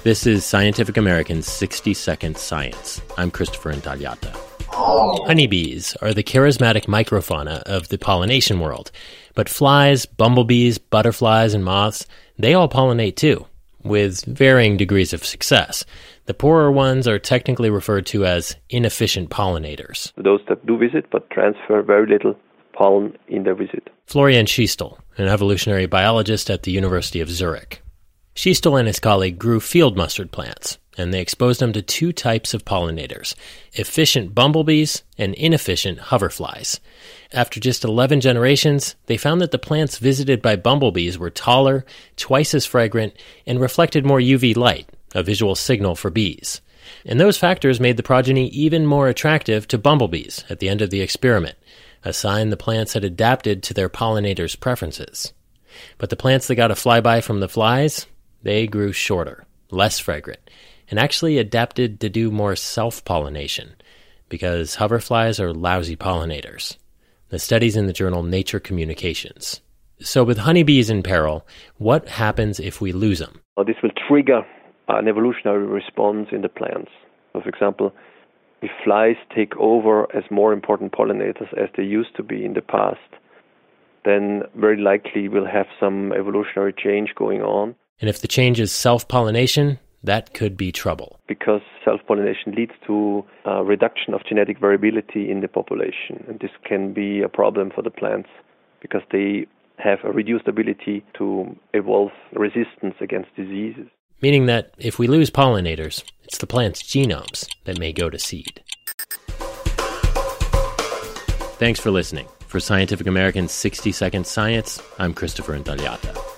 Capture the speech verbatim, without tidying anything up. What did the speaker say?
This is Scientific American's sixty second Science. I'm Christopher Intagliata. Honeybees are the charismatic microfauna of the pollination world. But flies, bumblebees, butterflies, and moths, they all pollinate too, with varying degrees of success. The poorer ones are technically referred to as inefficient pollinators. Those that do visit but transfer very little pollen in their visit. Florian Schiestel, an evolutionary biologist at the University of Zurich. Schiestel and his colleague grew field mustard plants, and they exposed them to two types of pollinators, efficient bumblebees and inefficient hoverflies. After just eleven generations, they found that the plants visited by bumblebees were taller, twice as fragrant, and reflected more U V light, a visual signal for bees. And those factors made the progeny even more attractive to bumblebees at the end of the experiment, a sign the plants had adapted to their pollinators' preferences. But the plants that got a flyby from the flies, they grew shorter, less fragrant, and actually adapted to do more self-pollination, because hoverflies are lousy pollinators. The study's in the journal Nature Communications. So with honeybees in peril, what happens if we lose them? Well, this will trigger an evolutionary response in the plants. So, for example, if flies take over as more important pollinators as they used to be in the past, then very likely we'll have some evolutionary change going on. And if the change is self-pollination, that could be trouble. Because self-pollination leads to a reduction of genetic variability in the population. And this can be a problem for the plants because they have a reduced ability to evolve resistance against diseases. Meaning that if we lose pollinators, it's the plant's genomes that may go to seed. Thanks for listening. For Scientific American's sixty second Science, I'm Christopher Intagliata.